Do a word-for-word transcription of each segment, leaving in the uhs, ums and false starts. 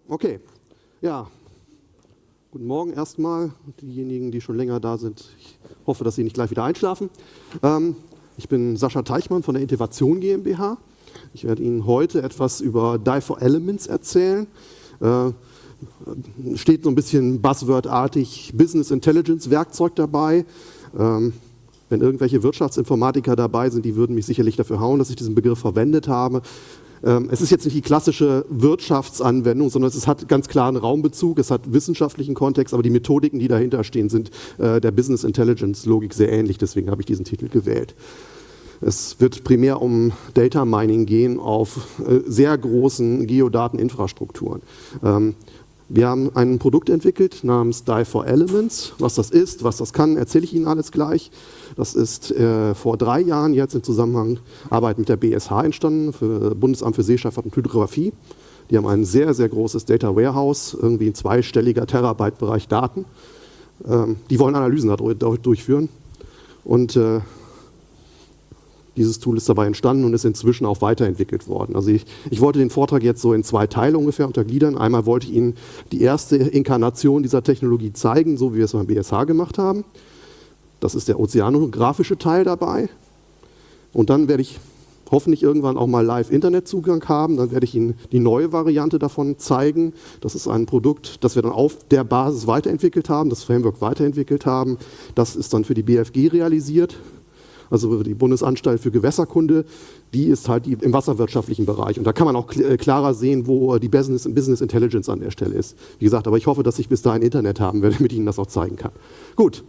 Okay, ja, guten Morgen erstmal. Diejenigen, die schon länger da sind, ich hoffe, dass Sie nicht gleich wieder einschlafen. Ähm, ich bin Sascha Teichmann von der Intivation GmbH. Ich werde Ihnen heute etwas über D I for Elements erzählen. Äh, steht so ein bisschen Buzzword-artig Business Intelligence Werkzeug dabei. Ähm, wenn irgendwelche Wirtschaftsinformatiker dabei sind, die würden mich sicherlich dafür hauen, dass ich diesen Begriff verwendet habe. Es ist jetzt nicht die klassische Wirtschaftsanwendung, sondern es hat ganz klaren Raumbezug, es hat wissenschaftlichen Kontext, aber die Methodiken, die dahinter stehen, sind äh, der Business Intelligence Logik sehr ähnlich, deswegen habe ich diesen Titel gewählt. Es wird primär um Data Mining gehen auf äh, sehr großen Geodateninfrastrukturen. Ähm, Wir haben ein Produkt entwickelt namens D I for Elements. Was das ist, was das kann, erzähle ich Ihnen alles gleich. Das ist äh, vor drei Jahren jetzt im Zusammenhang Arbeit mit der B S H entstanden, für Bundesamt für Seeschifffahrt und Hydrographie. Die haben ein sehr, sehr großes Data Warehouse, irgendwie ein zweistelliger Terabyte-Bereich Daten. Ähm, die wollen Analysen dadurch durchführen. Und äh, dieses Tool ist dabei entstanden und ist inzwischen auch weiterentwickelt worden. Also ich, ich wollte den Vortrag jetzt so in zwei Teile ungefähr untergliedern. Einmal wollte ich Ihnen die erste Inkarnation dieser Technologie zeigen, so wie wir es beim B S H gemacht haben. Das ist der ozeanografische Teil dabei. Und dann werde ich hoffentlich irgendwann auch mal Live-Internetzugang haben. Dann werde ich Ihnen die neue Variante davon zeigen. Das ist ein Produkt, das wir dann auf der Basis weiterentwickelt haben, das Framework weiterentwickelt haben. Das ist dann für die B F G realisiert. Also die Bundesanstalt für Gewässerkunde, die ist halt im wasserwirtschaftlichen Bereich. Und da kann man auch klarer sehen, wo die Business, Business Intelligence an der Stelle ist. Wie gesagt, aber ich hoffe, dass ich bis dahin Internet haben werde, damit ich Ihnen das auch zeigen kann. Gut.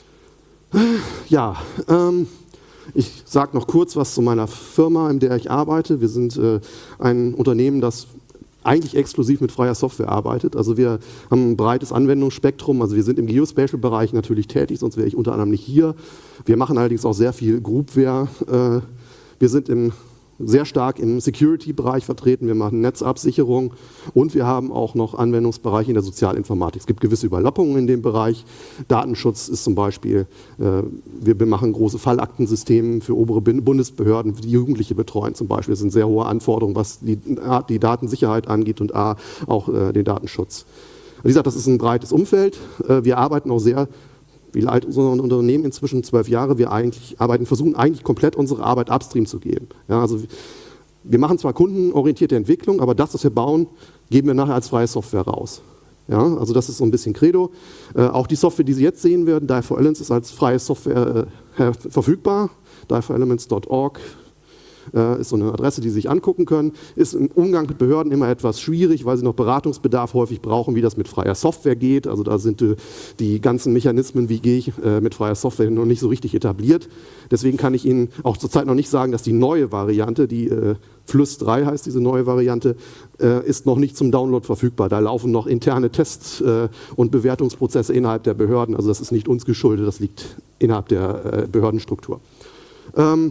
Ja, ähm, ich sage noch kurz was zu meiner Firma, in der ich arbeite. Wir sind äh, ein Unternehmen, das eigentlich exklusiv mit freier Software arbeitet. Also wir haben ein breites Anwendungsspektrum, also wir sind im Geospatial-Bereich natürlich tätig, sonst wäre ich unter anderem nicht hier. Wir machen allerdings auch sehr viel Groupware. Wir sind im, sehr stark im Security-Bereich vertreten, wir machen Netzabsicherung und wir haben auch noch Anwendungsbereiche in der Sozialinformatik. Es gibt gewisse Überlappungen in dem Bereich. Datenschutz ist zum Beispiel, wir machen große Fallaktensysteme für obere Bundesbehörden, die Jugendliche betreuen zum Beispiel. Das sind sehr hohe Anforderungen, was die, die Datensicherheit angeht und A, auch den Datenschutz. Wie gesagt, das ist ein breites Umfeld. Wir arbeiten auch sehr Wie alt unser Unternehmen inzwischen? Zwölf Jahre. Wir eigentlich arbeiten, versuchen eigentlich komplett unsere Arbeit upstream zu geben. Ja, also wir machen zwar kundenorientierte Entwicklung, aber das, was wir bauen, geben wir nachher als freie Software raus. Ja, also das ist so ein bisschen Credo. Äh, auch die Software, die Sie jetzt sehen werden, D I for Elements, ist als freie Software äh, verfügbar. D I for elements punkt org äh, ist so eine Adresse, die Sie sich angucken können. Ist im Umgang mit Behörden immer etwas schwierig, weil sie noch Beratungsbedarf häufig brauchen, wie das mit freier Software geht. Also da sind äh, die ganzen Mechanismen, wie gehe ich äh, mit freier Software, noch nicht so richtig etabliert. Deswegen kann ich Ihnen auch zurzeit noch nicht sagen, dass die neue Variante, die äh, Fluss drei heißt diese neue Variante, äh, ist noch nicht zum Download verfügbar. Da laufen noch interne Tests äh, und Bewertungsprozesse innerhalb der Behörden. Also das ist nicht uns geschuldet, das liegt innerhalb der äh, Behördenstruktur. Ähm,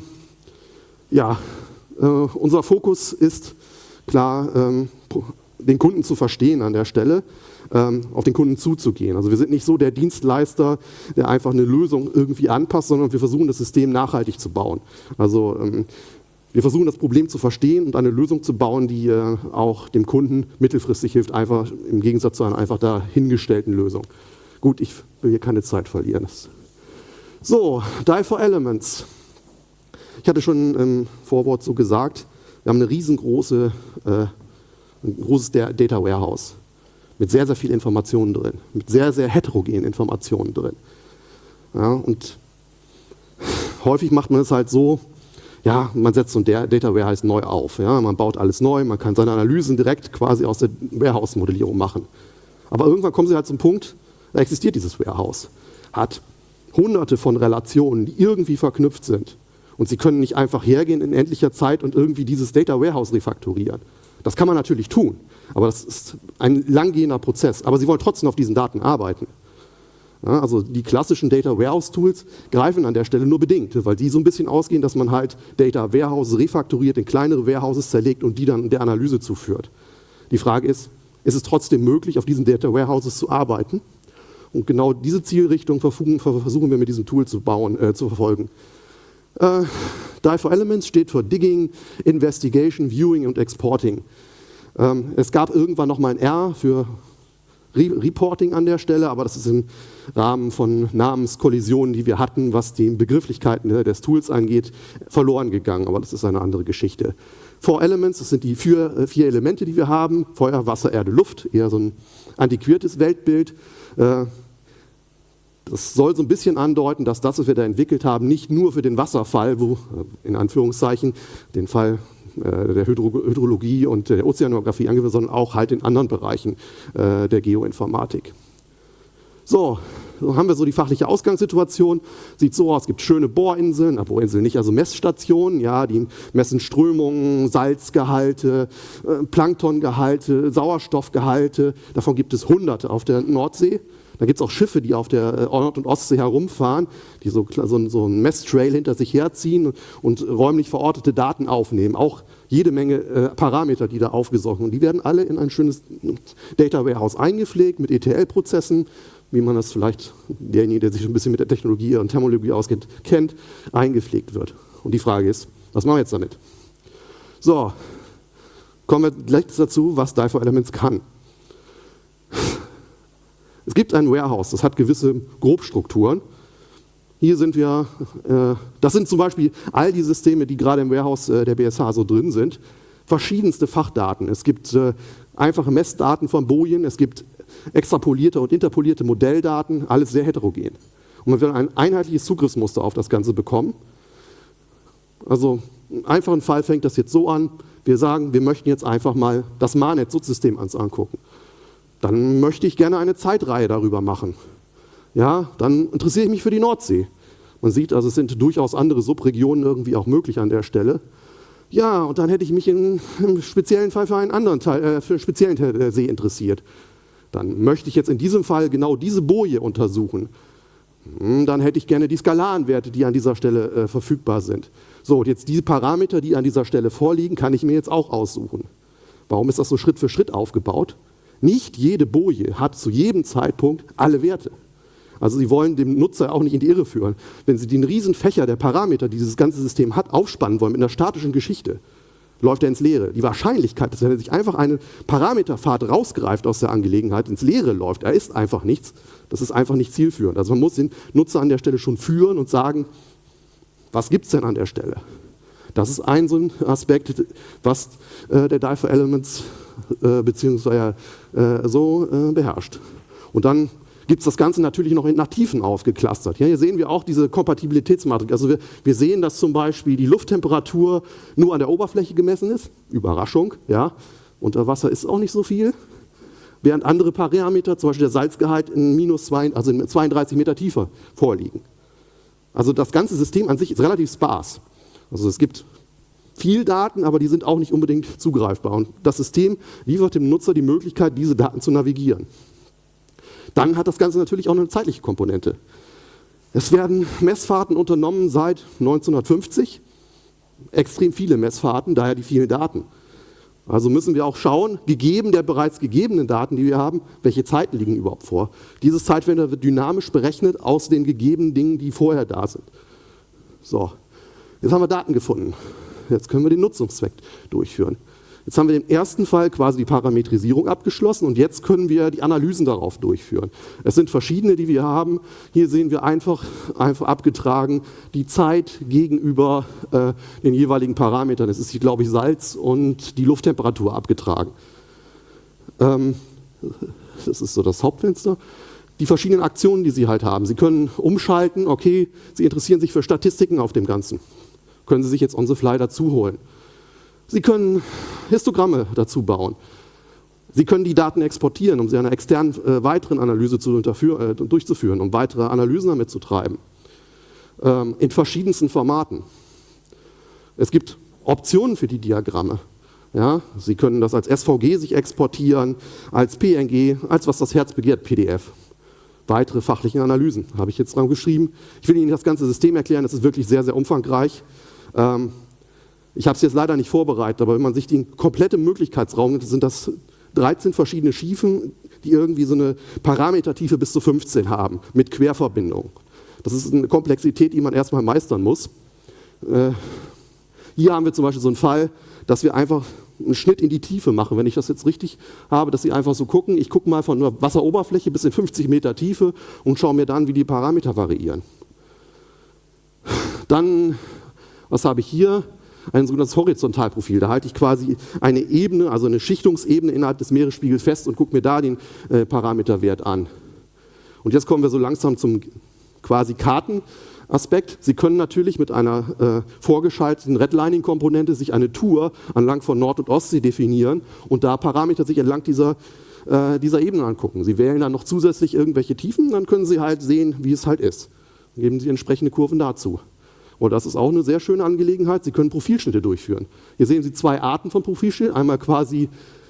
Ja, äh, unser Fokus ist klar, ähm, den Kunden zu verstehen an der Stelle, ähm, auf den Kunden zuzugehen. Also wir sind nicht so der Dienstleister, der einfach eine Lösung irgendwie anpasst, sondern wir versuchen das System nachhaltig zu bauen. Also ähm, wir versuchen das Problem zu verstehen und eine Lösung zu bauen, die äh, auch dem Kunden mittelfristig hilft, einfach im Gegensatz zu einer einfach dahingestellten Lösung. Gut, ich will hier keine Zeit verlieren. So, D I for Elements. Ich hatte schon im Vorwort so gesagt, wir haben eine riesengroße, äh, ein großes Data Warehouse mit sehr, sehr viel Informationen drin, mit sehr, sehr heterogenen Informationen drin. Ja, und häufig macht man es halt so, ja, man setzt so ein Data Warehouse neu auf, ja, man baut alles neu, man kann seine Analysen direkt quasi aus der Warehouse-Modellierung machen. Aber irgendwann kommen Sie halt zum Punkt, da existiert dieses Warehouse, hat hunderte von Relationen, die irgendwie verknüpft sind. Und Sie können nicht einfach hergehen in endlicher Zeit und irgendwie dieses Data Warehouse refaktorieren. Das kann man natürlich tun, aber das ist ein langgehender Prozess. Aber Sie wollen trotzdem auf diesen Daten arbeiten. Ja, also die klassischen Data Warehouse Tools greifen an der Stelle nur bedingt, weil die so ein bisschen ausgehen, dass man halt Data Warehouse refaktoriert, in kleinere Warehouses zerlegt und die dann der Analyse zuführt. Die Frage ist, ist es trotzdem möglich, auf diesen Data Warehouses zu arbeiten? Und genau diese Zielrichtung versuchen, versuchen wir mit diesem Tool zu bauen, äh, zu verfolgen. Uh, D I for Elements steht für Digging, Investigation, Viewing und Exporting. Ähm, es gab irgendwann noch mal ein R für Re Reporting an der Stelle, aber das ist im Rahmen von Namenskollisionen, die wir hatten, was die Begrifflichkeiten des Tools angeht, verloren gegangen, aber das ist eine andere Geschichte. Four Elements, das sind die vier, vier Elemente, die wir haben, Feuer, Wasser, Erde, Luft, eher so ein antiquiertes Weltbild. Äh, Das soll so ein bisschen andeuten, dass das, was wir da entwickelt haben, nicht nur für den Wasserfall, wo in Anführungszeichen den Fall äh, der Hydro Hydrologie und der Ozeanographie angewendet, sondern auch halt in anderen Bereichen äh, der Geoinformatik. So, so haben wir so die fachliche Ausgangssituation. Sieht so aus, es gibt schöne Bohrinseln, na, Bohrinseln nicht, also Messstationen, ja, die messen Strömungen, Salzgehalte, äh, Planktongehalte, Sauerstoffgehalte. Davon gibt es Hunderte auf der Nordsee. Da gibt es auch Schiffe, die auf der Nord- und Ostsee herumfahren, die so, so, so einen Messtrail hinter sich herziehen und räumlich verortete Daten aufnehmen. Auch jede Menge äh, Parameter, die da aufgesorgt werden. Und die werden alle in ein schönes Data Warehouse eingepflegt mit E T L-Prozessen, wie man das vielleicht derjenige, der sich ein bisschen mit der Technologie und Thermologie auskennt, kennt, eingepflegt wird. Und die Frage ist, was machen wir jetzt damit? So, kommen wir gleich dazu, was D I F O Elements kann. Es gibt ein Warehouse, das hat gewisse Grobstrukturen. Hier sind wir, äh, das sind zum Beispiel all die Systeme, die gerade im Warehouse äh, der B S H so drin sind. Verschiedenste Fachdaten. Es gibt äh, einfache Messdaten von Bojen, es gibt extrapolierte und interpolierte Modelldaten, alles sehr heterogen. Und man will ein einheitliches Zugriffsmuster auf das Ganze bekommen. Also im einfachen Fall fängt das jetzt so an, wir sagen, wir möchten jetzt einfach mal das MARNet-Subsystem uns angucken. Dann möchte ich gerne eine Zeitreihe darüber machen. Ja, dann interessiere ich mich für die Nordsee. Man sieht also, es sind durchaus andere Subregionen irgendwie auch möglich an der Stelle. Ja, und dann hätte ich mich in, im speziellen Fall für einen anderen Teil, äh, für einen speziellen Teil der See interessiert. Dann möchte ich jetzt in diesem Fall genau diese Boje untersuchen. Hm, dann hätte ich gerne die Skalarenwerte, die an dieser Stelle äh, verfügbar sind. So, und jetzt diese Parameter, die an dieser Stelle vorliegen, kann ich mir jetzt auch aussuchen. Warum ist das so Schritt für Schritt aufgebaut? Nicht jede Boje hat zu jedem Zeitpunkt alle Werte. Also Sie wollen dem Nutzer auch nicht in die Irre führen. Wenn Sie den riesen Fächer der Parameter, die dieses ganze System hat, aufspannen wollen mit einer statischen Geschichte, läuft er ins Leere. Die Wahrscheinlichkeit, dass wenn er sich einfach eine Parameterpfad rausgreift aus der Angelegenheit, ins Leere läuft, er ist einfach nichts, das ist einfach nicht zielführend. Also man muss den Nutzer an der Stelle schon führen und sagen, was gibt es denn an der Stelle? Das ist ein so ein Aspekt, was äh, der D I F O Elements äh, beziehungsweise äh, so äh, beherrscht. Und dann gibt es das Ganze natürlich noch in Nativen aufgeklustert. Ja, hier sehen wir auch diese Kompatibilitätsmatrix. Also wir, wir sehen, dass zum Beispiel die Lufttemperatur nur an der Oberfläche gemessen ist. Überraschung, ja. Unter Wasser ist auch nicht so viel. Während andere Parameter, zum Beispiel der Salzgehalt, in minus zwei, also in zweiunddreißig Meter Tiefe vorliegen. Also das ganze System an sich ist relativ sparse. Also es gibt viel Daten, aber die sind auch nicht unbedingt zugreifbar. Und das System liefert dem Nutzer die Möglichkeit, diese Daten zu navigieren. Dann hat das Ganze natürlich auch eine zeitliche Komponente. Es werden Messfahrten unternommen seit neunzehnhundertfünfzig. Extrem viele Messfahrten, daher die vielen Daten. Also müssen wir auch schauen, gegeben der bereits gegebenen Daten, die wir haben, welche Zeiten liegen überhaupt vor. Dieses Zeitfenster wird dynamisch berechnet aus den gegebenen Dingen, die vorher da sind. So. Jetzt haben wir Daten gefunden. Jetzt können wir den Nutzungszweck durchführen. Jetzt haben wir im ersten Fall quasi die Parametrisierung abgeschlossen und jetzt können wir die Analysen darauf durchführen. Es sind verschiedene, die wir haben. Hier sehen wir einfach, einfach abgetragen die Zeit gegenüber äh, den jeweiligen Parametern. Es ist hier, glaube ich, Salz und die Lufttemperatur abgetragen. Ähm, das ist so das Hauptfenster. Die verschiedenen Aktionen, die Sie halt haben. Sie können umschalten, okay, Sie interessieren sich für Statistiken auf dem Ganzen. Können Sie sich jetzt on the fly dazu holen. Sie können Histogramme dazu bauen. Sie können die Daten exportieren, um sie einer externen äh, weiteren Analyse zu äh, durchzuführen, um weitere Analysen damit zu treiben. Ähm, in verschiedensten Formaten. Es gibt Optionen für die Diagramme. Ja, Sie können das als S V G sich exportieren, als P N G, als was das Herz begehrt, P D F. Weitere fachliche Analysen habe ich jetzt dran geschrieben. Ich will Ihnen das ganze System erklären, das ist wirklich sehr, sehr umfangreich. Ähm, ich habe es jetzt leider nicht vorbereitet, aber wenn man sich den kompletten Möglichkeitsraum nimmt, sind das dreizehn verschiedene Schiefen, die irgendwie so eine Parametertiefe bis zu fünfzehn haben, mit Querverbindungen. Das ist eine Komplexität, die man erstmal meistern muss. Äh, hier haben wir zum Beispiel so einen Fall, dass wir einfach einen Schnitt in die Tiefe machen, wenn ich das jetzt richtig habe, dass Sie einfach so gucken, ich gucke mal von der Wasseroberfläche bis in fünfzig Meter Tiefe und schaue mir dann, wie die Parameter variieren. Dann, was habe ich hier? Ein sogenanntes Horizontalprofil. Da halte ich quasi eine Ebene, also eine Schichtungsebene innerhalb des Meeresspiegels fest und gucke mir da den äh, Parameterwert an. Und jetzt kommen wir so langsam zum quasi Kartenaspekt. Sie können natürlich mit einer äh, vorgeschalteten Redlining-Komponente sich eine Tour entlang von Nord- und Ostsee definieren und da Parameter sich entlang dieser, äh, dieser Ebene angucken. Sie wählen dann noch zusätzlich irgendwelche Tiefen, dann können Sie halt sehen, wie es halt ist. Dann geben Sie entsprechende Kurven dazu. Und das ist auch eine sehr schöne Angelegenheit. Sie können Profilschnitte durchführen. Hier sehen Sie zwei Arten von Profilschnitt. Einmal quasi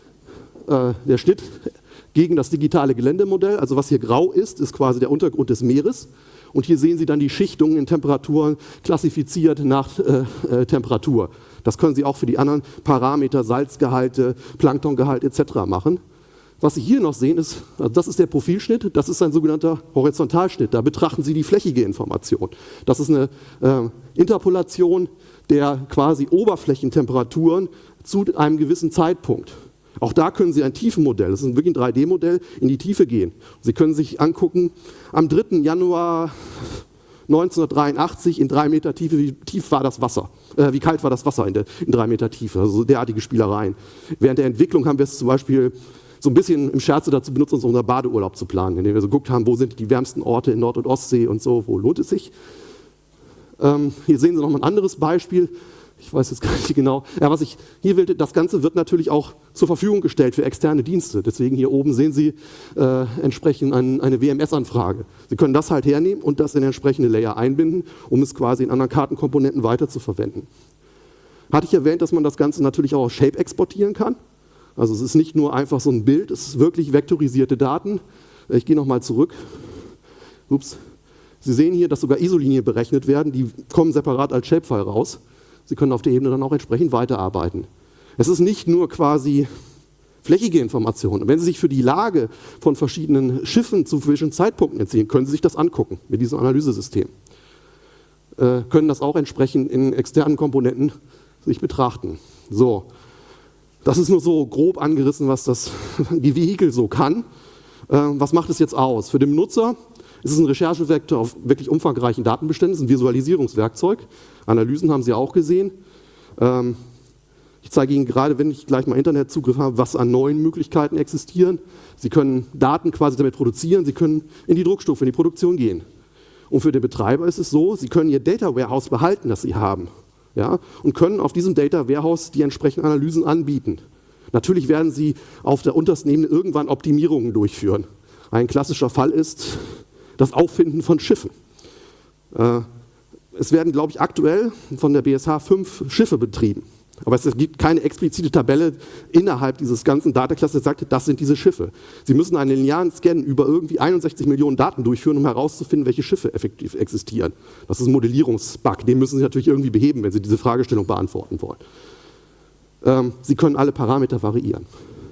äh, der Schnitt gegen das digitale Geländemodell. Also was hier grau ist, ist quasi der Untergrund des Meeres. Und hier sehen Sie dann die Schichtungen in Temperaturen klassifiziert nach äh, äh, Temperatur. Das können Sie auch für die anderen Parameter, Salzgehalte, Planktongehalt et cetera machen. Was Sie hier noch sehen, ist, also das ist der Profilschnitt, das ist ein sogenannter Horizontalschnitt. Da betrachten Sie die flächige Information. Das ist eine äh, Interpolation der quasi Oberflächentemperaturen zu einem gewissen Zeitpunkt. Auch da können Sie ein Tiefenmodell, das ist wirklich ein drei D Modell, in die Tiefe gehen. Sie können sich angucken, am dritten Januar neunzehnhundertdreiundachtzig in drei Meter Tiefe, wie tief war das Wasser, äh, wie kalt war das Wasser in, der, in drei Meter Tiefe, also derartige Spielereien. Während der Entwicklung haben wir es zum Beispiel so ein bisschen im Scherze dazu benutzt, uns unseren Badeurlaub zu planen, indem wir so geguckt haben, wo sind die wärmsten Orte in Nord- und Ostsee und so, wo lohnt es sich. Ähm, hier sehen Sie noch mal ein anderes Beispiel. Ich weiß jetzt gar nicht genau. Ja, was ich hier will, das Ganze wird natürlich auch zur Verfügung gestellt für externe Dienste. Deswegen hier oben sehen Sie äh, entsprechend ein, eine W M S-Anfrage. Sie können das halt hernehmen und das in entsprechende Layer einbinden, um es quasi in anderen Kartenkomponenten weiter zu verwenden. Hatte ich erwähnt, dass man das Ganze natürlich auch aus Shape exportieren kann. Also es ist nicht nur einfach so ein Bild, es ist wirklich vektorisierte Daten. Ich gehe nochmal zurück. Ups. Sie sehen hier, dass sogar Isolinien berechnet werden, die kommen separat als Shapefile raus. Sie können auf der Ebene dann auch entsprechend weiterarbeiten. Es ist nicht nur quasi flächige Information. Wenn Sie sich für die Lage von verschiedenen Schiffen zu verschiedenen Zeitpunkten entziehen, können Sie sich das angucken mit diesem Analysesystem. Äh, können das auch entsprechend in externen Komponenten sich betrachten. So. Das ist nur so grob angerissen, was das, die Vehikel so kann. Äh, was macht es jetzt aus? Für den Nutzer ist es ein Recherchevektor auf wirklich umfangreichen Datenbeständen, es ist ein Visualisierungswerkzeug. Analysen haben Sie auch gesehen. Ähm, ich zeige Ihnen gerade, wenn ich gleich mal Internetzugriff habe, was an neuen Möglichkeiten existieren. Sie können Daten quasi damit produzieren, Sie können in die Druckstufe, in die Produktion gehen. Und für den Betreiber ist es so, Sie können Ihr Data Warehouse behalten, das Sie haben. Ja, und können auf diesem Data Warehouse die entsprechenden Analysen anbieten. Natürlich werden Sie auf der untersten Ebene irgendwann Optimierungen durchführen. Ein klassischer Fall ist das Auffinden von Schiffen. Äh, es werden, glaube ich, aktuell von der B S H fünf Schiffe betrieben. Aber es gibt keine explizite Tabelle innerhalb dieses ganzen Dataclusters, die sagt, das sind diese Schiffe. Sie müssen einen linearen Scan über irgendwie einundsechzig Millionen Daten durchführen, um herauszufinden, welche Schiffe effektiv existieren. Das ist ein Modellierungsbug, den müssen Sie natürlich irgendwie beheben, wenn Sie diese Fragestellung beantworten wollen. Ähm, Sie können alle Parameter variieren.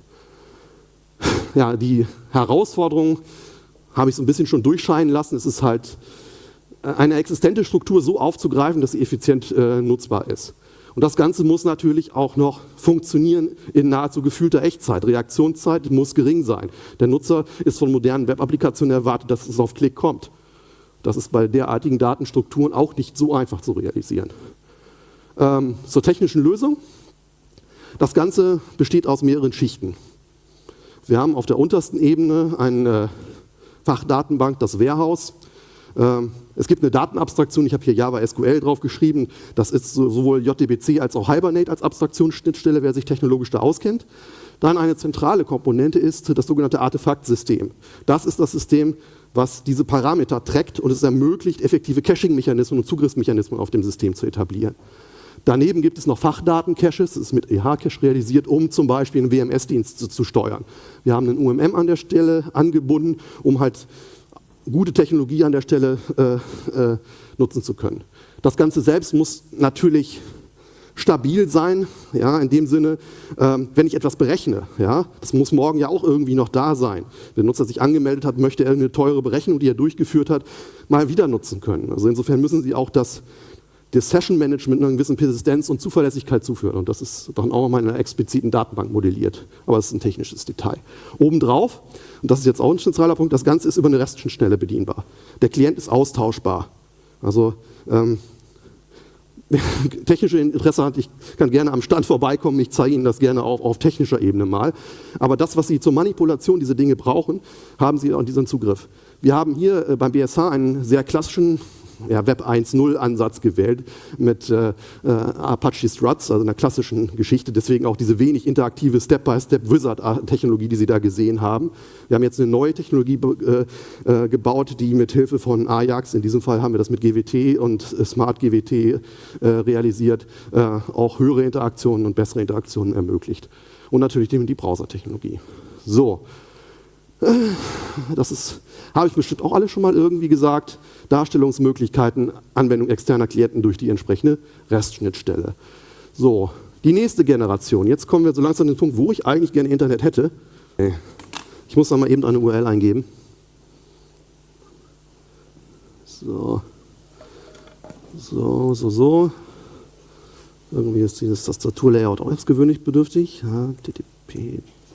Ja, die Herausforderung habe ich so ein bisschen schon durchscheinen lassen. Es ist halt eine existente Struktur so aufzugreifen, dass sie effizient äh, nutzbar ist. Und das Ganze muss natürlich auch noch funktionieren in nahezu gefühlter Echtzeit. Reaktionszeit muss gering sein. Der Nutzer ist von modernen Web-Applikationen erwartet, dass es auf Klick kommt. Das ist bei derartigen Datenstrukturen auch nicht so einfach zu realisieren. Ähm, zur technischen Lösung. Das Ganze besteht aus mehreren Schichten. Wir haben auf der untersten Ebene eine Fachdatenbank, das Warehouse. Es gibt eine Datenabstraktion, ich habe hier Java S Q L drauf geschrieben, das ist sowohl J D B C als auch Hibernate als Abstraktionsschnittstelle, wer sich technologisch da auskennt. Dann eine zentrale Komponente ist das sogenannte Artefaktsystem. Das ist das System, was diese Parameter trackt und es ermöglicht, effektive Caching-Mechanismen und Zugriffsmechanismen auf dem System zu etablieren. Daneben gibt es noch Fachdaten-Caches, das ist mit E H-Cache realisiert, um zum Beispiel einen W M S-Dienst zu, zu steuern. Wir haben einen U M M an der Stelle angebunden, um halt gute Technologie an der Stelle äh, äh, nutzen zu können. Das Ganze selbst muss natürlich stabil sein, ja, in dem Sinne, ähm, wenn ich etwas berechne, ja, das muss morgen ja auch irgendwie noch da sein. Wenn der Nutzer sich angemeldet hat, möchte er eine teure Berechnung, die er durchgeführt hat, mal wieder nutzen können. Also insofern müssen Sie auch das, das Session-Management einer gewissen Persistenz und Zuverlässigkeit zuführt. Und das ist dann auch nochmal in einer expliziten Datenbank modelliert. Aber das ist ein technisches Detail. Obendrauf, und das ist jetzt auch ein zentraler Punkt, das Ganze ist über eine REST-Schnittstelle bedienbar. Der Klient ist austauschbar. Also ähm, technische Interesse hat, ich kann gerne am Stand vorbeikommen, ich zeige Ihnen das gerne auch auf technischer Ebene mal. Aber das, was Sie zur Manipulation dieser Dinge brauchen, haben Sie auch diesen Zugriff. Wir haben hier äh, beim B S H einen sehr klassischen ja, Web eins Punkt null Ansatz gewählt mit äh, äh, Apache Struts, also einer klassischen Geschichte, deswegen auch diese wenig interaktive Step-by-Step-Wizard-Technologie, die Sie da gesehen haben. Wir haben jetzt eine neue Technologie äh, äh, gebaut, die mit Hilfe von Ajax, in diesem Fall haben wir das mit G W T und äh, Smart G W T äh, realisiert, äh, auch höhere Interaktionen und bessere Interaktionen ermöglicht. Und natürlich die, die Browser-Technologie. So. Das ist, habe ich bestimmt auch alle schon mal irgendwie gesagt, Darstellungsmöglichkeiten, Anwendung externer Klienten durch die entsprechende REST-Schnittstelle. So, die nächste Generation. Jetzt kommen wir so langsam an den Punkt, wo ich eigentlich gerne Internet hätte. Ich muss da mal eben eine U R L eingeben. So, so, so, so. Irgendwie ist dieses Tastaturlayout auch jetzt gewöhnungsbedürftig. H T T P.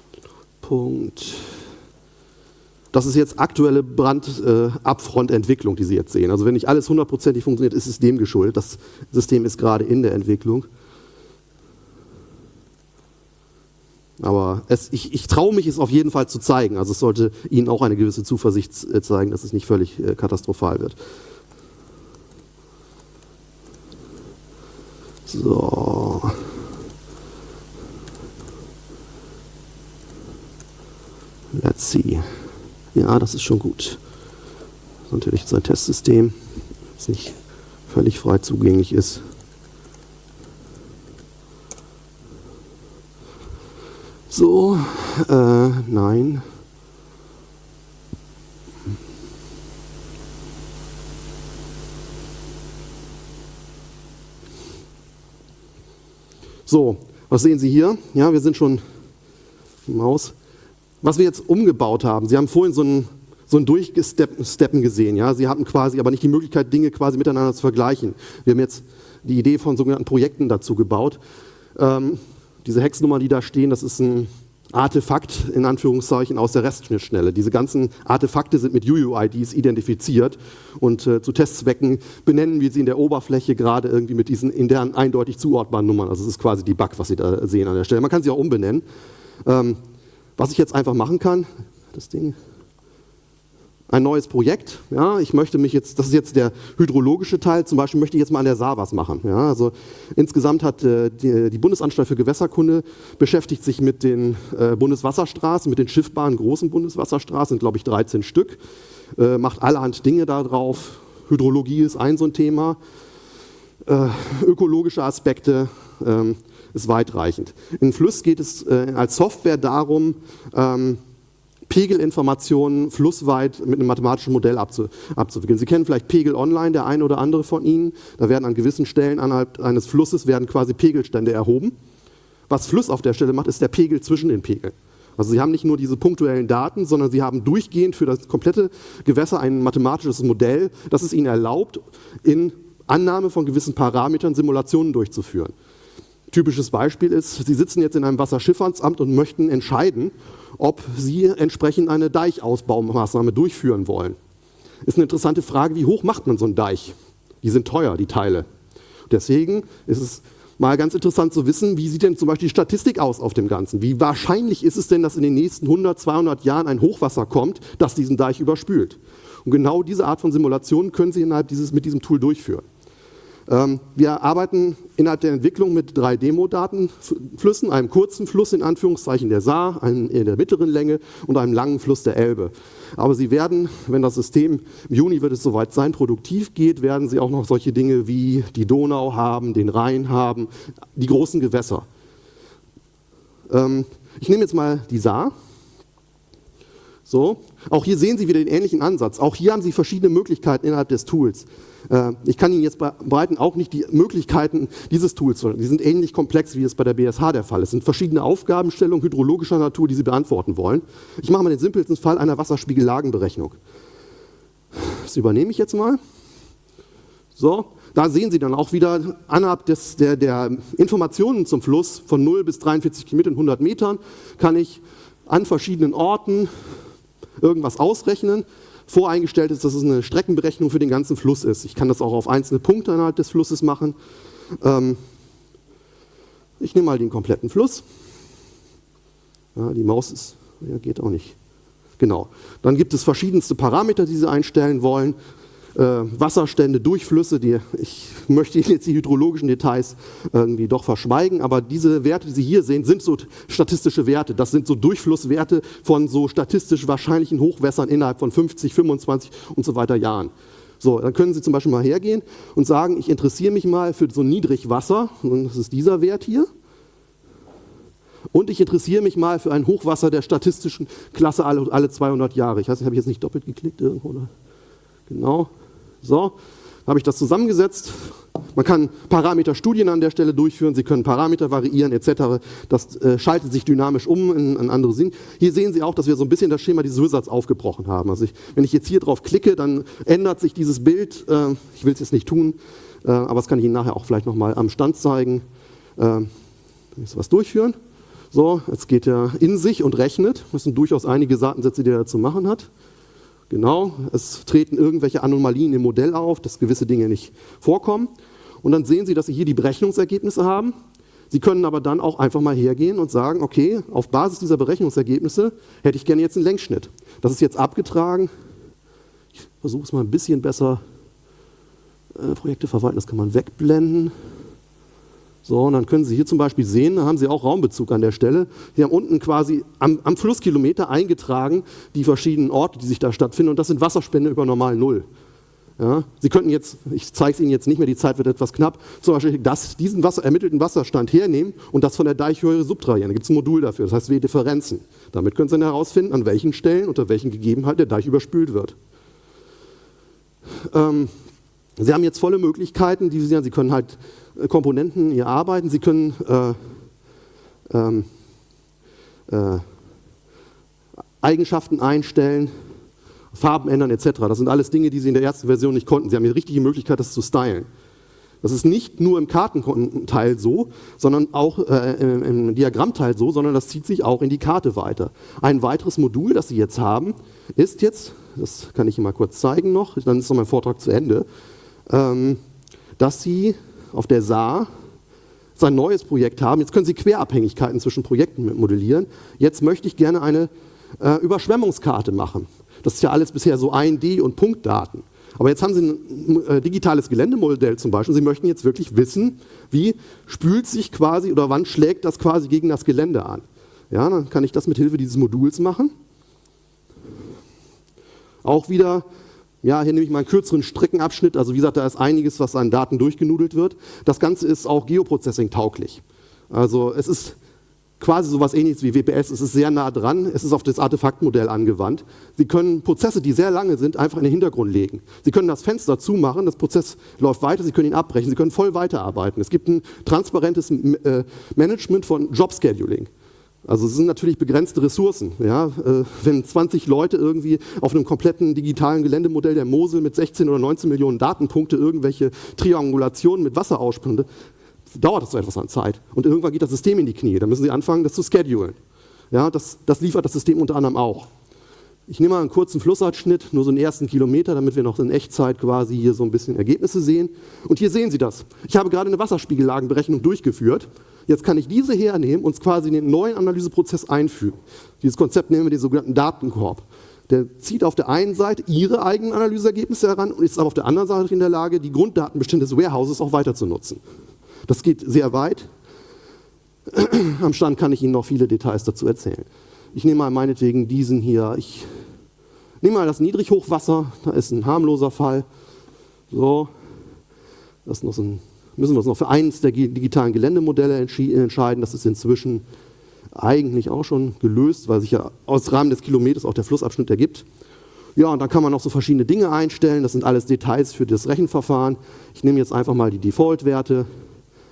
Das ist jetzt aktuelle Brand-Upfront-Entwicklung, äh, die Sie jetzt sehen. Also wenn nicht alles hundertprozentig funktioniert, ist es dem geschuldet. Das System ist gerade in der Entwicklung. Aber es, ich, ich traue mich, es auf jeden Fall zu zeigen. Also es sollte Ihnen auch eine gewisse Zuversicht zeigen, dass es nicht völlig äh, katastrophal wird. So. Let's see. Ja, das ist schon gut. Das ist natürlich jetzt ein Testsystem, das nicht völlig frei zugänglich ist. So, äh, nein. So, was sehen Sie hier? Ja, wir sind schon Maus. Was wir jetzt umgebaut haben, Sie haben vorhin so ein, so ein Durchsteppen gesehen. Ja? Sie hatten quasi aber nicht die Möglichkeit, Dinge quasi miteinander zu vergleichen. Wir haben jetzt die Idee von sogenannten Projekten dazu gebaut. Ähm, diese Hexnummern, die da stehen, das ist ein Artefakt, in Anführungszeichen, aus der REST-Schnittstelle. Diese ganzen Artefakte sind mit U U I Ds identifiziert und äh, zu Testzwecken benennen wir sie in der Oberfläche gerade irgendwie mit diesen intern eindeutig zuordnbaren Nummern. Also das ist quasi die Bug, was Sie da sehen an der Stelle. Man kann sie auch umbenennen. Ähm, Was ich jetzt einfach machen kann, das Ding, ein neues Projekt, ja, ich möchte mich jetzt, das ist jetzt der hydrologische Teil, zum Beispiel möchte ich jetzt mal an der Saar was machen. Ja, also insgesamt hat äh, die, die Bundesanstalt für Gewässerkunde beschäftigt sich mit den äh, Bundeswasserstraßen, mit den schiffbaren großen Bundeswasserstraßen, sind glaube ich dreizehn Stück, äh, macht allerhand Dinge da drauf, Hydrologie ist ein so ein Thema, äh, ökologische Aspekte, ähm, ist weitreichend. In Fluss geht es äh, als Software darum, ähm, Pegelinformationen flussweit mit einem mathematischen Modell abzu abzuwickeln. Sie kennen vielleicht Pegel Online, der eine oder andere von Ihnen. Da werden an gewissen Stellen innerhalb eines Flusses werden quasi Pegelstände erhoben. Was Fluss auf der Stelle macht, ist der Pegel zwischen den Pegeln. Also Sie haben nicht nur diese punktuellen Daten, sondern Sie haben durchgehend für das komplette Gewässer ein mathematisches Modell, das es Ihnen erlaubt, in Annahme von gewissen Parametern Simulationen durchzuführen. Typisches Beispiel ist, Sie sitzen jetzt in einem Wasserschifffahrtsamt und möchten entscheiden, ob Sie entsprechend eine Deichausbaumaßnahme durchführen wollen. Ist eine interessante Frage, wie hoch macht man so einen Deich? Die sind teuer, die Teile. Deswegen ist es mal ganz interessant zu wissen, wie sieht denn zum Beispiel die Statistik aus auf dem Ganzen? Wie wahrscheinlich ist es denn, dass in den nächsten hundert, zweihundert Jahren ein Hochwasser kommt, das diesen Deich überspült? Und genau diese Art von Simulationen können Sie innerhalb dieses, mit diesem Tool durchführen. Wir arbeiten innerhalb der Entwicklung mit drei Demo-Datenflüssen, einem kurzen Fluss in Anführungszeichen der Saar, einem in der mittleren Länge und einem langen Fluss der Elbe. Aber Sie werden, wenn das System, im Juni wird es soweit sein, produktiv geht, werden Sie auch noch solche Dinge wie die Donau haben, den Rhein haben, die großen Gewässer. Ich nehme jetzt mal die Saar. So. Auch hier sehen Sie wieder den ähnlichen Ansatz. Auch hier haben Sie verschiedene Möglichkeiten innerhalb des Tools. Ich kann Ihnen jetzt bei Weitem auch nicht die Möglichkeiten dieses Tools, die sind ähnlich komplex, wie es bei der B S H der Fall ist. Es sind verschiedene Aufgabenstellungen hydrologischer Natur, die Sie beantworten wollen. Ich mache mal den simpelsten Fall einer Wasserspiegellagenberechnung. Das übernehme ich jetzt mal. So, da sehen Sie dann auch wieder, innerhalb des, der, der Informationen zum Fluss von null bis dreiundvierzig Kilometer in hundert Metern kann ich an verschiedenen Orten irgendwas ausrechnen. Voreingestellt ist, dass es eine Streckenberechnung für den ganzen Fluss ist. Ich kann das auch auf einzelne Punkte innerhalb des Flusses machen. Ähm, ich nehme mal den kompletten Fluss. Ja, die Maus ist, ja, geht auch nicht. Genau. Dann gibt es verschiedenste Parameter, die Sie einstellen wollen. Äh, Wasserstände, Durchflüsse, die, ich möchte Ihnen jetzt die hydrologischen Details irgendwie doch verschweigen, aber diese Werte, die Sie hier sehen, sind so statistische Werte. Das sind so Durchflusswerte von so statistisch wahrscheinlichen Hochwässern innerhalb von fünfzig, fünfundzwanzig und so weiter Jahren. So, dann können Sie zum Beispiel mal hergehen und sagen, ich interessiere mich mal für so Niedrigwasser, und das ist dieser Wert hier. Und ich interessiere mich mal für ein Hochwasser der statistischen Klasse alle, alle zweihundert Jahre. Ich weiß nicht, habe ich jetzt nicht doppelt geklickt irgendwo? Oder? Genau. So, habe ich das zusammengesetzt. Man kann Parameterstudien an der Stelle durchführen, Sie können Parameter variieren et cetera. Das äh, schaltet sich dynamisch um in, in andere Sinn. Hier sehen Sie auch, dass wir so ein bisschen das Schema dieses Wizards aufgebrochen haben. Also ich, wenn ich jetzt hier drauf klicke, dann ändert sich dieses Bild. Äh, ich will es jetzt nicht tun, äh, aber das kann ich Ihnen nachher auch vielleicht nochmal am Stand zeigen. Äh, ich was durchführen. So, jetzt geht er in sich und rechnet. Das sind durchaus einige Seitensätze, die er zu machen hat. Genau, es treten irgendwelche Anomalien im Modell auf, dass gewisse Dinge nicht vorkommen. Und dann sehen Sie, dass Sie hier die Berechnungsergebnisse haben. Sie können aber dann auch einfach mal hergehen und sagen, okay, auf Basis dieser Berechnungsergebnisse hätte ich gerne jetzt einen Längsschnitt. Das ist jetzt abgetragen. Ich versuche es mal ein bisschen besser. Äh, Projekte verwalten, das kann man wegblenden. So, und dann können Sie hier zum Beispiel sehen, da haben Sie auch Raumbezug an der Stelle. Sie haben unten quasi am, am Flusskilometer eingetragen die verschiedenen Orte, die sich da stattfinden, und das sind Wasserstände über normal Null. Ja, Sie könnten jetzt, ich zeige es Ihnen jetzt nicht mehr, die Zeit wird etwas knapp, zum Beispiel das, diesen Wasser, ermittelten Wasserstand hernehmen und das von der Deichhöhe subtrahieren. Da gibt es ein Modul dafür, das heißt W-Differenzen. Damit können Sie dann herausfinden, an welchen Stellen, unter welchen Gegebenheiten der Deich überspült wird. Ähm, Sie haben jetzt volle Möglichkeiten, die Sie sehen, Sie können halt Komponenten hier arbeiten, Sie können äh, ähm, äh, Eigenschaften einstellen, Farben ändern et cetera. Das sind alles Dinge, die Sie in der ersten Version nicht konnten. Sie haben die richtige Möglichkeit, das zu stylen. Das ist nicht nur im Kartenteil so, sondern auch äh, im, im Diagrammteil so, sondern das zieht sich auch in die Karte weiter. Ein weiteres Modul, das Sie jetzt haben, ist jetzt, das kann ich Ihnen mal kurz zeigen noch, dann ist noch mein Vortrag zu Ende, ähm, dass Sie auf der S A R sein neues Projekt haben. Jetzt können Sie Querabhängigkeiten zwischen Projekten modellieren. Jetzt möchte ich gerne eine äh, Überschwemmungskarte machen. Das ist ja alles bisher so ein D- und Punktdaten. Aber jetzt haben Sie ein äh, digitales Geländemodell zum Beispiel. Sie möchten jetzt wirklich wissen, wie spült sich quasi oder wann schlägt das quasi gegen das Gelände an. Ja, dann kann ich das mit Hilfe dieses Moduls machen. Auch wieder, ja, hier nehme ich mal einen kürzeren Streckenabschnitt. Also wie gesagt, da ist einiges, was an Daten durchgenudelt wird. Das Ganze ist auch Geoprocessing tauglich. Also es ist quasi sowas Ähnliches wie W P S. Es ist sehr nah dran. Es ist auf das Artefaktmodell angewandt. Sie können Prozesse, die sehr lange sind, einfach in den Hintergrund legen. Sie können das Fenster zumachen, das Prozess läuft weiter, Sie können ihn abbrechen, Sie können voll weiterarbeiten. Es gibt ein transparentes äh, Management von Job-Scheduling. Also es sind natürlich begrenzte Ressourcen. Ja? Äh, wenn zwanzig Leute irgendwie auf einem kompletten digitalen Geländemodell der Mosel mit sechzehn oder neunzehn Millionen Datenpunkte irgendwelche Triangulationen mit Wasser ausspülen, dauert das so etwas an Zeit. Und irgendwann geht das System in die Knie. Dann müssen Sie anfangen, das zu schedulen. Ja, das, das liefert das System unter anderem auch. Ich nehme mal einen kurzen Flussabschnitt, nur so einen ersten Kilometer, damit wir noch in Echtzeit quasi hier so ein bisschen Ergebnisse sehen. Und hier sehen Sie das. Ich habe gerade eine Wasserspiegellagenberechnung durchgeführt. Jetzt kann ich diese hernehmen und quasi in den neuen Analyseprozess einfügen. Dieses Konzept nennen wir den sogenannten Datenkorb. Der zieht auf der einen Seite Ihre eigenen Analyseergebnisse heran und ist aber auf der anderen Seite in der Lage, die Grunddatenbestände des Warehouses auch weiter zu nutzen. Das geht sehr weit. Am Stand kann ich Ihnen noch viele Details dazu erzählen. Ich nehme mal meinetwegen diesen hier. Ich nehme mal das Niedrighochwasser. Da ist ein harmloser Fall. So, das ist noch so ein, müssen wir uns noch für eines der digitalen Geländemodelle entscheiden. Das ist inzwischen eigentlich auch schon gelöst, weil sich ja aus Rahmen des Kilometers auch der Flussabschnitt ergibt. Ja, und dann kann man noch so verschiedene Dinge einstellen. Das sind alles Details für das Rechenverfahren. Ich nehme jetzt einfach mal die Default-Werte.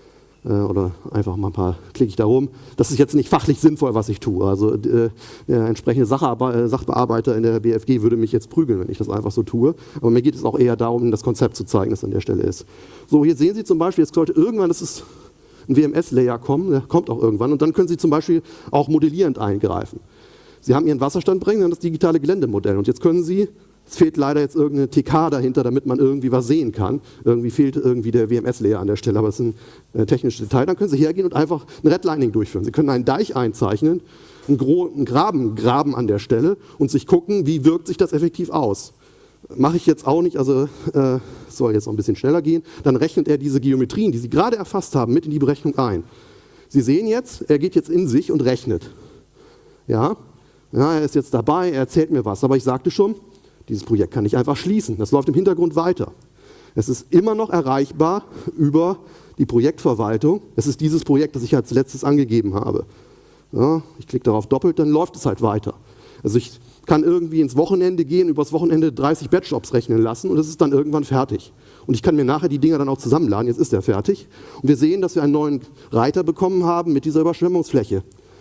äh, oder einfach mal ein paar, klicke ich da rum. Das ist jetzt nicht fachlich sinnvoll, was ich tue. Also äh, der entsprechende Sachbearbeiter, Sachbearbeiter in der B F G würde mich jetzt prügeln, wenn ich das einfach so tue. Aber mir geht es auch eher darum, das Konzept zu zeigen, das an der Stelle ist. So, hier sehen Sie zum Beispiel, jetzt sollte irgendwann, das ist ein W M S-Layer kommen, der kommt auch irgendwann, und dann können Sie zum Beispiel auch modellierend eingreifen. Sie haben Ihren Wasserstand bringen, dann das digitale Geländemodell, und jetzt können Sie, es fehlt leider jetzt irgendeine T K dahinter, damit man irgendwie was sehen kann. Irgendwie fehlt irgendwie der W M S-Layer an der Stelle, aber das ist ein äh, technisches Detail. Dann können Sie hergehen und einfach ein Redlining durchführen. Sie können einen Deich einzeichnen, einen, einen Graben graben an der Stelle und sich gucken, wie wirkt sich das effektiv aus. Mache ich jetzt auch nicht, also äh, soll jetzt noch ein bisschen schneller gehen. Dann rechnet er diese Geometrien, die Sie gerade erfasst haben, mit in die Berechnung ein. Sie sehen jetzt, er geht jetzt in sich und rechnet. Ja, ja, er ist jetzt dabei, er erzählt mir was, aber ich sagte schon, dieses Projekt kann ich einfach schließen. Das läuft im Hintergrund weiter. Es ist immer noch erreichbar über die Projektverwaltung. Es ist dieses Projekt, das ich als letztes angegeben habe. Ja, ich klicke darauf doppelt, dann läuft es halt weiter. Also ich kann irgendwie ins Wochenende gehen, übers Wochenende dreißig Batch-Jobs rechnen lassen und es ist dann irgendwann fertig. Und ich kann mir nachher die Dinger dann auch zusammenladen. Jetzt ist er fertig. Und wir sehen, dass wir einen neuen Reiter bekommen haben mit dieser Überschwemmungsfläche.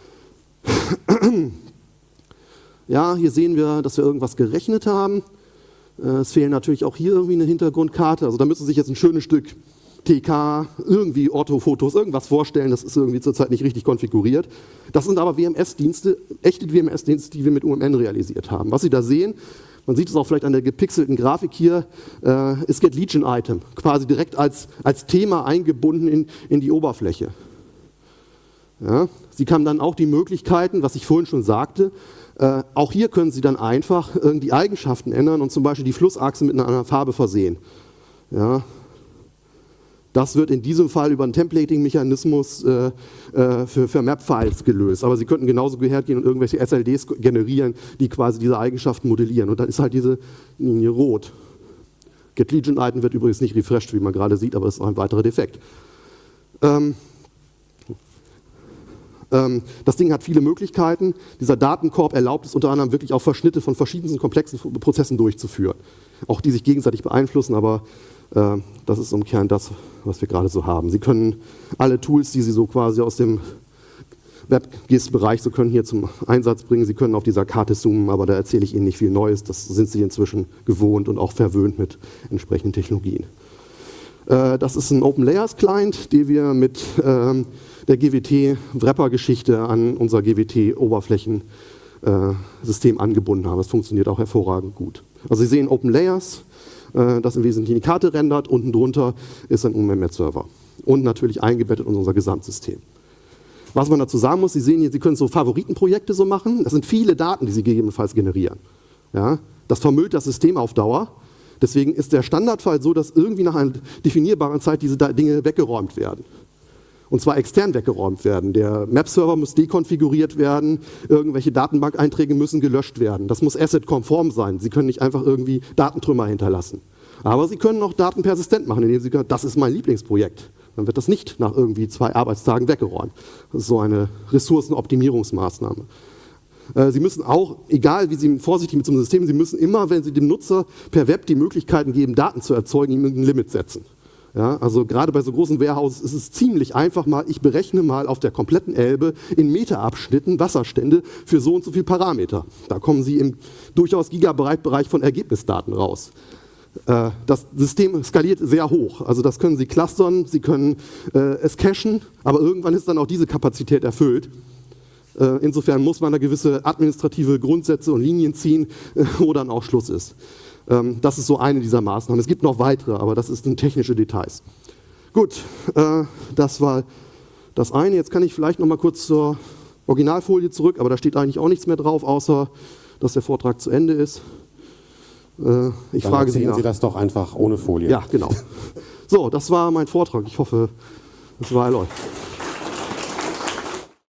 Ja, hier sehen wir, dass wir irgendwas gerechnet haben. Es fehlen natürlich auch hier irgendwie eine Hintergrundkarte. Also da müssen Sie sich jetzt ein schönes Stück T K, irgendwie Orthofotos, irgendwas vorstellen. Das ist irgendwie zurzeit nicht richtig konfiguriert. Das sind aber W M S-Dienste, echte W M S-Dienste, die wir mit U M N realisiert haben. Was Sie da sehen, man sieht es auch vielleicht an der gepixelten Grafik hier, äh, ist Get Legion Item, quasi direkt als, als Thema eingebunden in, in die Oberfläche. Ja, Sie haben dann auch die Möglichkeiten, was ich vorhin schon sagte, Äh, auch hier können Sie dann einfach äh, die Eigenschaften ändern und zum Beispiel die Flussachse mit einer anderen Farbe versehen. Ja. Das wird in diesem Fall über einen Templating-Mechanismus äh, äh, für, für Map-Files gelöst. Aber Sie könnten genauso hergehen und irgendwelche S L Ds generieren, die quasi diese Eigenschaften modellieren. Und dann ist halt diese Linie rot. Get Legion Item wird übrigens nicht refreshed, wie man gerade sieht, aber das ist auch ein weiterer Defekt. Ähm, Das Ding hat viele Möglichkeiten. Dieser Datenkorb erlaubt es unter anderem wirklich auch Verschnitte von verschiedensten komplexen Prozessen durchzuführen. Auch die sich gegenseitig beeinflussen, aber äh, das ist im Kern das, was wir gerade so haben. Sie können alle Tools, die Sie so quasi aus dem WebGIS-Bereich so können, hier zum Einsatz bringen. Sie können auf dieser Karte zoomen, aber da erzähle ich Ihnen nicht viel Neues. Das sind Sie inzwischen gewohnt und auch verwöhnt mit entsprechenden Technologien. Äh, das ist ein Open Layers Client, den wir mit ähm, der G W T-Wrapper-Geschichte an unser G W T-Oberflächensystem angebunden haben. Das funktioniert auch hervorragend gut. Also Sie sehen Open Layers, äh, das im Wesentlichen die Karte rendert, unten drunter ist ein U M N-Server und natürlich eingebettet in unser Gesamtsystem. Was man dazu sagen muss, Sie sehen hier, Sie können so Favoritenprojekte so machen, das sind viele Daten, die Sie gegebenenfalls generieren. Ja? Das vermüllt das System auf Dauer, deswegen ist der Standardfall so, dass irgendwie nach einer definierbaren Zeit diese Dinge weggeräumt werden. Und zwar extern weggeräumt werden. Der Map-Server muss dekonfiguriert werden, irgendwelche Datenbankeinträge müssen gelöscht werden. Das muss asset-konform sein. Sie können nicht einfach irgendwie Datentrümmer hinterlassen. Aber Sie können auch Daten persistent machen, indem Sie sagen, das ist mein Lieblingsprojekt. Dann wird das nicht nach irgendwie zwei Arbeitstagen weggeräumt. Das ist so eine Ressourcenoptimierungsmaßnahme. Sie müssen auch, egal wie Sie vorsichtig mit so einem System, Sie müssen immer, wenn Sie dem Nutzer per Web die Möglichkeiten geben, Daten zu erzeugen, ihm ein Limit setzen. Ja, also gerade bei so großen Warehouses ist es ziemlich einfach mal, ich berechne mal auf der kompletten Elbe in Meterabschnitten Wasserstände für so und so viele Parameter. Da kommen Sie im durchaus Gigabyte-Bereich von Ergebnisdaten raus. Äh, das System skaliert sehr hoch, also das können Sie clustern, Sie können äh, es cachen, aber irgendwann ist dann auch diese Kapazität erfüllt. Äh, insofern muss man da gewisse administrative Grundsätze und Linien ziehen, äh, wo dann auch Schluss ist. Das ist so eine dieser Maßnahmen. Es gibt noch weitere, aber das sind technische Details. Gut, äh, das war das eine. Jetzt kann ich vielleicht noch mal kurz zur Originalfolie zurück, aber da steht eigentlich auch nichts mehr drauf, außer dass der Vortrag zu Ende ist. Äh, ich Dann frage Sie nach. Sie das doch einfach ohne Folie. Ja, genau. So, das war mein Vortrag. Ich hoffe, es war erläutert.